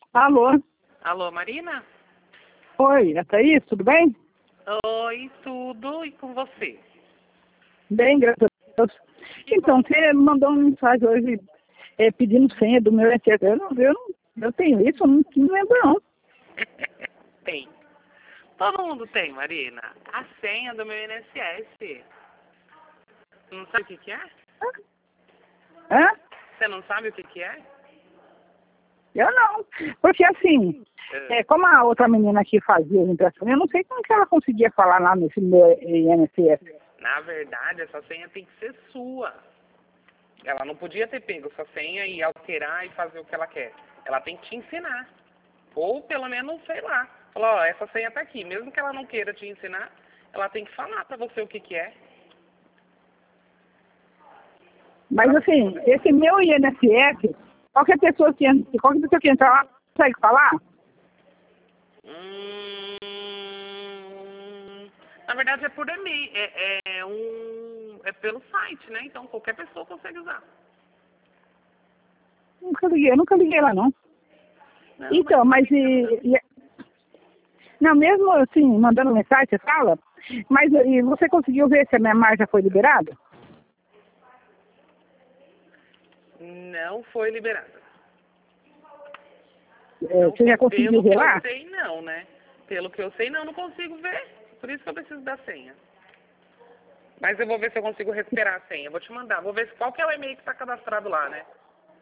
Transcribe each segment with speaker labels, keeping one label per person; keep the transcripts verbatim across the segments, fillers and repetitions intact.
Speaker 1: Alô?
Speaker 2: Alô, Marina?
Speaker 1: Oi, é Thaís, tudo bem?
Speaker 2: Oi, tudo, e com você?
Speaker 1: Bem, graças a Deus. Então, você mandou uma mensagem hoje é, pedindo senha do meu I N S S. Eu não, eu não eu tenho isso, eu não, não lembro não.
Speaker 2: Tem. Todo mundo tem, Marina. A senha do meu I N S S. Não sabe o que que é?
Speaker 1: Hã?
Speaker 2: Você não sabe o que que é?
Speaker 1: Eu não. Porque assim, é, como a outra menina que fazia a impressão, eu não sei como que ela conseguia falar lá nesse meu I N S S.
Speaker 2: Na verdade, essa senha tem que ser sua. Ela não podia ter pego sua senha e alterar e fazer o que ela quer. Ela tem que te ensinar. Ou pelo menos, sei lá. Falar, ó, essa senha tá aqui. Mesmo que ela não queira te ensinar, ela tem que falar pra você o que que é.
Speaker 1: Mas assim, esse meu I N S S, qualquer pessoa que, qualquer pessoa que entrar lá consegue falar?
Speaker 2: Hum, na verdade é por e-mail, é, é um, é pelo site, né? Então qualquer pessoa consegue usar.
Speaker 1: Nunca liguei, eu nunca liguei lá não.
Speaker 2: Não,
Speaker 1: Então, mas
Speaker 2: mas
Speaker 1: e, e- não, mesmo assim, mandando mensagem, você fala, mas e você conseguiu ver se a minha margem já foi liberada?
Speaker 2: não foi liberada.
Speaker 1: É,
Speaker 2: Não
Speaker 1: você já
Speaker 2: foi.
Speaker 1: conseguiu
Speaker 2: Pelo
Speaker 1: ver
Speaker 2: que
Speaker 1: lá?
Speaker 2: eu sei, não, né? Pelo que eu sei, não, não consigo ver. Por isso que eu preciso da senha. Mas eu vou ver se eu consigo recuperar a senha. Eu vou te mandar. Vou ver se qual que é o e-mail que está cadastrado lá, né?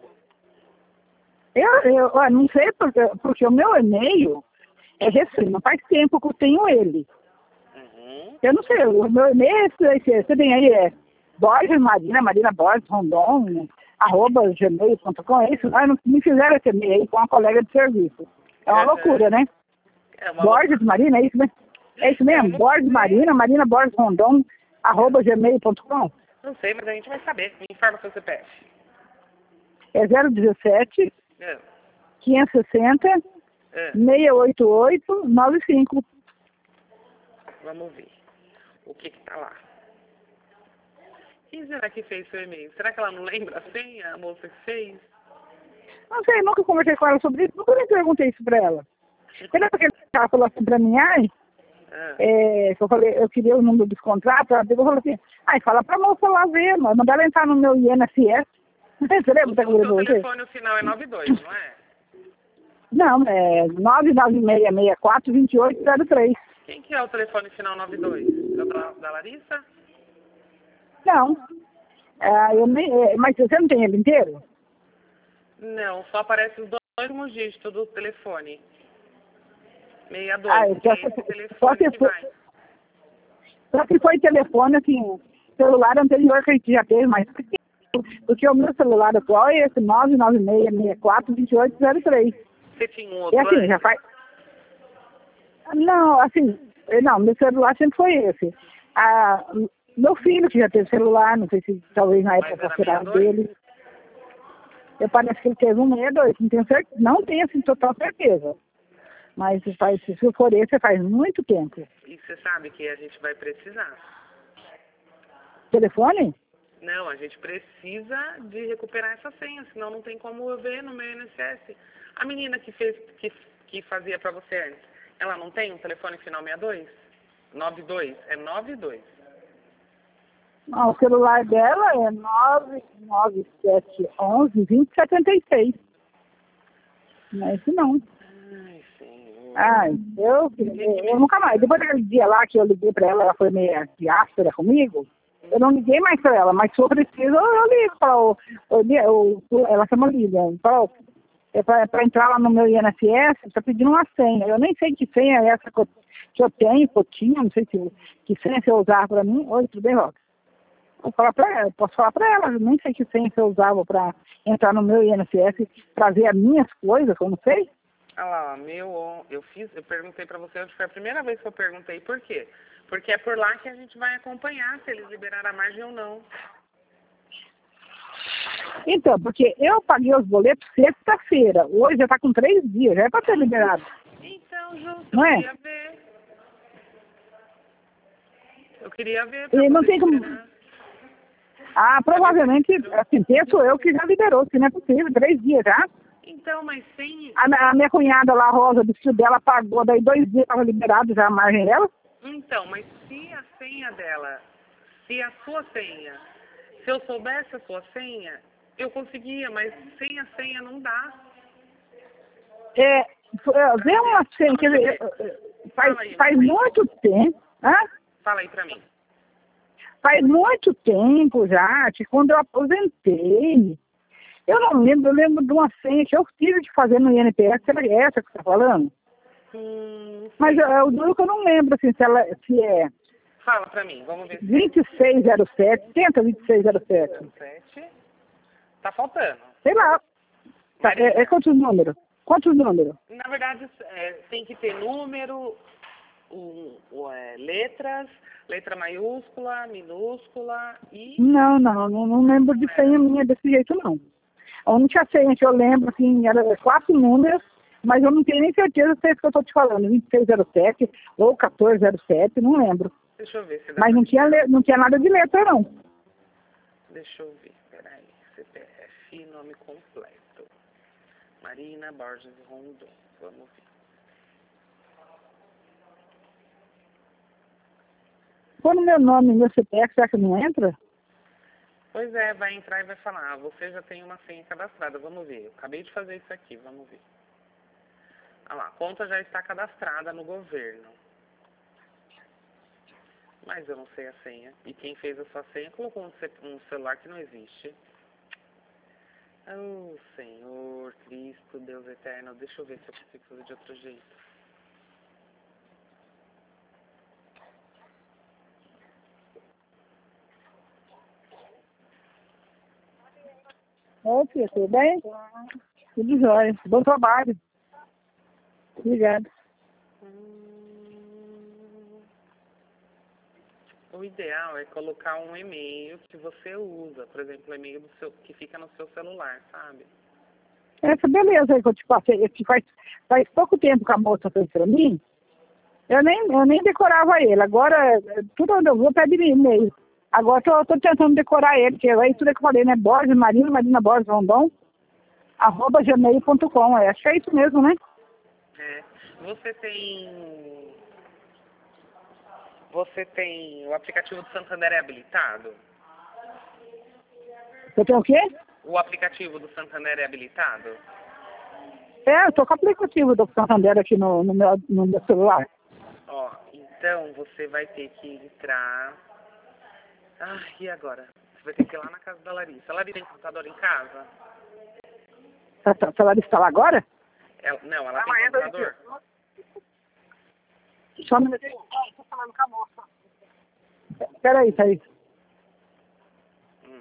Speaker 1: Eu, eu ó, não sei porque, porque o meu e-mail é recente, não faz tempo que eu tenho ele.
Speaker 2: Uhum.
Speaker 1: Eu não sei, o meu e-mail é esse, esse, você tem aí, é Borges Marina, Marina Borges Rondon, arroba gmail ponto com, é isso? Ah, não me fizeram esse e-mail aí com uma colega de serviço. É uma
Speaker 2: Uhum.
Speaker 1: loucura, né?
Speaker 2: É uma
Speaker 1: Borges Marina, é isso mesmo? É isso
Speaker 2: Eu
Speaker 1: mesmo?
Speaker 2: não
Speaker 1: Borges
Speaker 2: sei.
Speaker 1: Marina, Marina Borges Rondon, arroba gmail ponto com.
Speaker 2: Não sei, mas a gente vai saber. Me informa seu C P F.
Speaker 1: É zero dezessete,
Speaker 2: É.
Speaker 1: quinhentos e sessenta,
Speaker 2: É.
Speaker 1: seiscentos e oitenta e oito, noventa e cinco.
Speaker 2: Vamos ver. O que que tá lá? Quem será que fez seu e-mail? Será que ela não lembra a senha, a moça que fez?
Speaker 1: Não sei, nunca conversei com ela sobre isso, nunca nem perguntei isso pra ela. Quando ela falou assim pra mim, ai,
Speaker 2: Ah.
Speaker 1: é, que eu falei, eu queria o número dos contratos, ela pegou e falou assim, ai, fala pra moça lá ver, mas mandar ela entrar no meu I N S S. Você lembra
Speaker 2: O,
Speaker 1: que eu
Speaker 2: o
Speaker 1: falei
Speaker 2: seu
Speaker 1: pra você?
Speaker 2: telefone, o final é noventa e dois, não é?
Speaker 1: Não, é nove nove seis seis quatro, dois oito zero três.
Speaker 2: Quem que é o telefone final noventa e dois? É o da, da Larissa?
Speaker 1: Não. É, eu nem, é, mas você não tem ele inteiro?
Speaker 2: Não, só aparece os dois últimos dígitos do telefone.
Speaker 1: Ah,
Speaker 2: sessenta e dois,
Speaker 1: eu
Speaker 2: que
Speaker 1: só,
Speaker 2: é esse
Speaker 1: só,
Speaker 2: telefone
Speaker 1: se
Speaker 2: que
Speaker 1: foi,
Speaker 2: vai.
Speaker 1: só se foi telefone, assim, celular anterior que a gente já teve, mas porque o meu celular atual é esse nove nove seis seis quatro, dois oito zero três.
Speaker 2: Você tinha um
Speaker 1: E
Speaker 2: outro
Speaker 1: assim,
Speaker 2: antes?
Speaker 1: já faz... Não, assim, eh, não, meu celular sempre foi esse. Ah, meu filho que já teve celular, não sei se talvez na
Speaker 2: Mas
Speaker 1: época
Speaker 2: era
Speaker 1: fosse era
Speaker 2: sessenta e dois?
Speaker 1: dele. Eu parece que ele teve um sessenta e dois, não tenho certeza, não tenho assim total certeza. Mas se faz, se for esse, faz muito tempo.
Speaker 2: E você sabe que a gente vai precisar.
Speaker 1: Telefone?
Speaker 2: Não, a gente precisa de recuperar essa senha, senão não tem como eu ver no meu I N S S. A menina que fez, que, que fazia pra você antes, ela não tem um telefone final sessenta e dois? noventa e dois? É noventa e dois.
Speaker 1: Não, o celular dela é nove nove sete um um, dois zero sete seis. Não é esse não.
Speaker 2: Ai, senhor.
Speaker 1: Ai, eu, eu, eu nunca mais. Depois daquele dia lá que eu liguei pra ela, ela foi meio de áspera comigo. Eu não liguei mais pra ela, mas se eu preciso, eu, eu ligo para o, o, o. Ela chama Lilian. Fala, é pra, pra entrar lá no meu I N S S, tá pedindo uma senha. Eu nem sei que senha é essa que eu, que eu tenho, que eu tinha, não sei se, que senha você usava pra mim. Oi, tudo bem, Roca? Vou falar pra ela, posso falar pra ela, eu nem sei que senha você usava pra entrar no meu I N S S, pra ver as minhas coisas, eu não sei.
Speaker 2: Olha lá, meu, eu fiz, eu perguntei pra você, acho que foi a primeira vez que eu perguntei por quê. Porque é por lá que a gente vai acompanhar se eles liberaram a margem ou não.
Speaker 1: Então, porque eu paguei os boletos sexta-feira, hoje já tá com três dias, já é pra ter liberado.
Speaker 2: Então, justo,
Speaker 1: Não
Speaker 2: eu
Speaker 1: é?
Speaker 2: queria ver. Eu queria ver pra
Speaker 1: E não
Speaker 2: poder
Speaker 1: tem como...
Speaker 2: liberar.
Speaker 1: Ah, provavelmente, assim, penso eu que já liberou, se não é possível, três dias já.
Speaker 2: Então, mas sem...
Speaker 1: A, a minha cunhada lá, a Rosa, o vestido dela pagou, daí dois dias estava liberado já a margem dela.
Speaker 2: Então, mas se a senha dela, se a sua senha, se eu soubesse a sua senha, eu conseguia, mas sem a senha não dá.
Speaker 1: É, vê uma senha, quer dizer, faz,
Speaker 2: aí,
Speaker 1: faz muito tempo, hã?
Speaker 2: Fala aí pra mim.
Speaker 1: Faz muito tempo já, que quando eu aposentei, eu não lembro, eu lembro de uma senha que eu tive de fazer no I N P S, será que é essa que você está falando?
Speaker 2: Hum,
Speaker 1: Mas é o duro que eu não lembro, assim, se, ela, se é
Speaker 2: Fala pra mim, vamos ver se...
Speaker 1: vinte e seis zero sete, tenta vinte e seis zero sete.
Speaker 2: sete. Tá faltando.
Speaker 1: Sei lá. Tá, é, é quantos números? Quantos números?
Speaker 2: Na verdade, é, tem que ter número, um, um, é, letras, letra maiúscula, minúscula e...
Speaker 1: Não, não, não, não lembro de senha minha desse jeito, não. A única senha que eu lembro, assim, era quatro números, mas eu não tenho nem certeza se é isso que eu estou te falando, vinte e seis zero sete ou quatorze zero sete, não lembro.
Speaker 2: Deixa eu ver se dá
Speaker 1: Mas
Speaker 2: pra...
Speaker 1: não tinha, le- não tinha nada de letra, não.
Speaker 2: Deixa eu ver, peraí. C P F, nome completo. Marina Borges Rondon. Vamos ver.
Speaker 1: Pô no meu nome, meu C P F, será que não entra?
Speaker 2: Pois é, vai entrar e vai falar, ah, você já tem uma senha cadastrada. Vamos ver. Eu acabei de fazer isso aqui, vamos ver. Ah lá, a conta já está cadastrada no governo. Mas eu não sei a senha. E quem fez a sua senha colocou um, ce- um celular que não existe. Oh, Senhor, Cristo, Deus eterno. Deixa eu ver se eu consigo fazer de outro jeito.
Speaker 1: Ô, filha, tudo bem? Tudo jóia. Bom trabalho. Obrigada.
Speaker 2: Hum, o ideal é colocar um e-mail que você usa. Por exemplo, o e-mail do seu, que fica no seu celular, sabe?
Speaker 1: Essa beleza aí que eu te passei, que faz, faz pouco tempo que a moça fez pra mim, eu nem, eu nem decorava ele. Agora, tudo onde eu vou, pede e-mail. Agora eu tô, tô tentando decorar ele, que é tudo que eu falei, né? Borges, Marina, Marina Borges Rondon, arroba gmail ponto com. É, acho que é isso mesmo, né?
Speaker 2: É. Você tem... Você tem... O aplicativo do Santander é habilitado?
Speaker 1: Eu tenho o quê?
Speaker 2: O aplicativo do Santander é habilitado?
Speaker 1: É, eu tô com o aplicativo do Santander aqui no, no, meu, no meu celular.
Speaker 2: Ó, então você vai ter que entrar... Ah, e agora? Você vai ter que ir lá na casa da Larissa. A Larissa tem computador em casa?
Speaker 1: Tá, tá, a Larissa está lá agora?
Speaker 2: Ela, não, ela tem computador?
Speaker 1: Só um minutinho. Ah, tô falando com a moça. Peraí, peraí.
Speaker 2: Hum.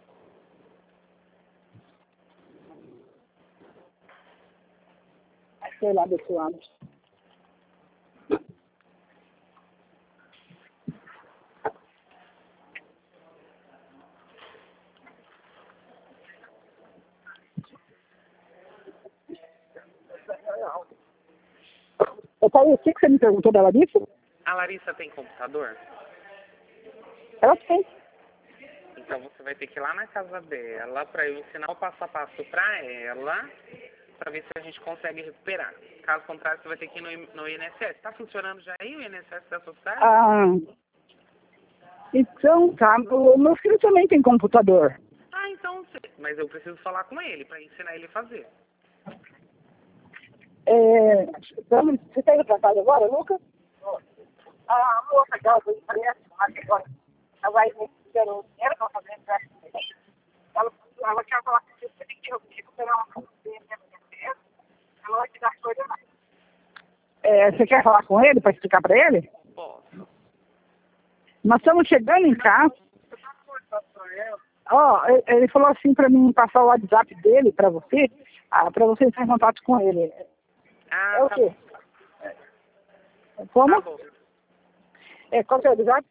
Speaker 1: Sei lá desse lado. Eu falei, o que que você me perguntou da Larissa?
Speaker 2: A Larissa tem computador?
Speaker 1: Ela tem.
Speaker 2: Então você vai ter que ir lá na casa dela para eu ensinar o passo a passo para ela, para ver se a gente consegue recuperar. Caso contrário, você vai ter que ir no, I- no I N S S. Está funcionando já aí o I N S S da sociedade?
Speaker 1: Ah, então, tá. O meu filho também tem computador.
Speaker 2: Ah, então, você- mas eu preciso falar com ele para ensinar ele a fazer.
Speaker 1: É, vamos, você está indo para casa agora, Lucas? A moça que ela foi empresa, agora, ela vai me dar o dinheiro para fazer empréstimo. Ela, ela quer falar que você tem que recuperar uma conta dele, ela vai te dar coisa. É, você quer falar com ele para explicar para ele?
Speaker 2: Posso.
Speaker 1: Nós estamos chegando em casa. Ó, ele- ele falou assim para mim passar o WhatsApp dele para você, ah, para você entrar em contato com ele.
Speaker 2: Ah,
Speaker 1: É o
Speaker 2: tá
Speaker 1: quê?
Speaker 2: bom.
Speaker 1: Como?
Speaker 2: Tá bom.
Speaker 1: É, qual que é o WhatsApp?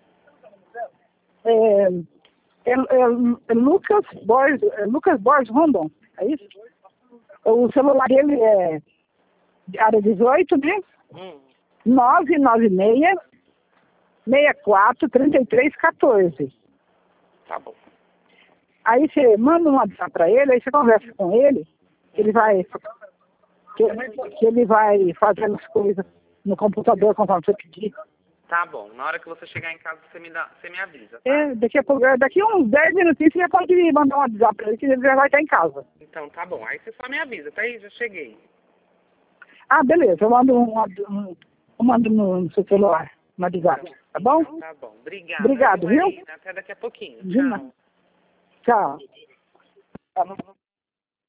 Speaker 1: É, é, é, é Lucas Borges, é Lucas Borges Rondon, é isso? O celular dele é de área dezoito, né?
Speaker 2: Hum,
Speaker 1: nove nove seis, seis quatro, três três um quatro.
Speaker 2: tá bom.
Speaker 1: Aí você manda um WhatsApp para ele, aí você conversa com ele, que ele vai, que, que ele vai fazendo as coisas no computador conforme você pedir.
Speaker 2: Tá bom. Na hora que você chegar em casa, você me, dá, você me avisa, tá?
Speaker 1: É, daqui a pouco, daqui a uns dez minutinhos você já pode mandar um WhatsApp pra ele que ele já vai estar em casa.
Speaker 2: Então, tá bom. Aí você só me avisa, tá aí? Já cheguei.
Speaker 1: Ah, beleza, eu mando, um, um, eu mando no, no seu celular, no WhatsApp, tá bom?
Speaker 2: Então, tá bom. Obrigado.
Speaker 1: Obrigado, viu?
Speaker 2: Até daqui a pouquinho.
Speaker 1: De nada.
Speaker 2: Tchau.
Speaker 1: Tchau.